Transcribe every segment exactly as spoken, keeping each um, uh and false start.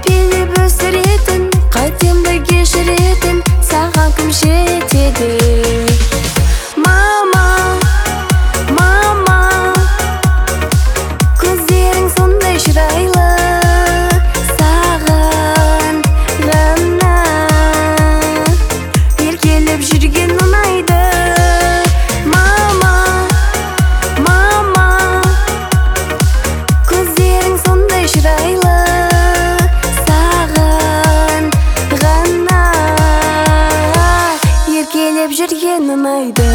еркелеп өсіретін, қатемді кешіретін, саған кім жетеді? Мама, мама, көздерің сондай шырайлы, саған ғана еркелеп жүрген ұнайды. Мама, мама, көздерің сондай шырайлы, саған ғана еркелеп жүрген ұнайды.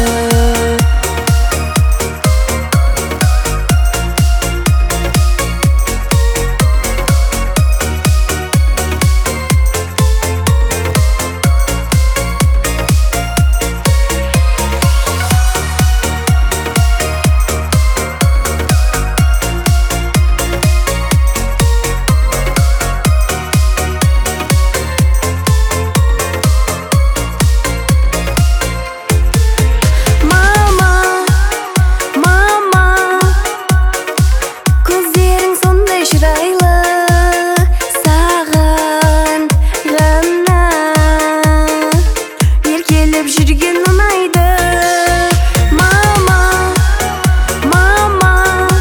Жүрген ұнайды. Мама, мама,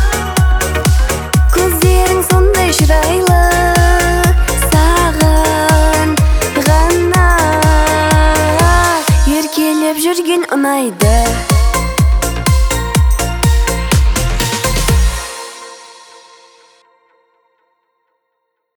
көздерің сондай шырайлы, саған ғана еркелеп жүрген ұнайды.